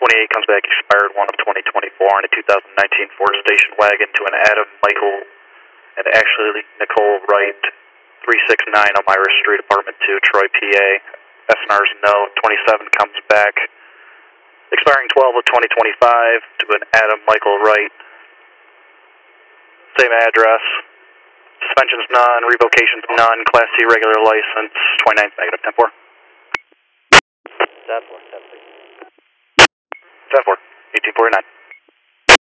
28 comes back expired 1 of 2024 on a 2019 Ford station wagon to an Adam Michael and Ashley Nicole Wright, 369 Elmira Street, Apartment 2, Troy, PA. SNR's no. 27 comes back expiring 12 of 2025 to an Adam Michael Wright. Same address. Suspension's none, revocation's none, Class C regular license, 29th negative, 10-4. 10-4, 1849.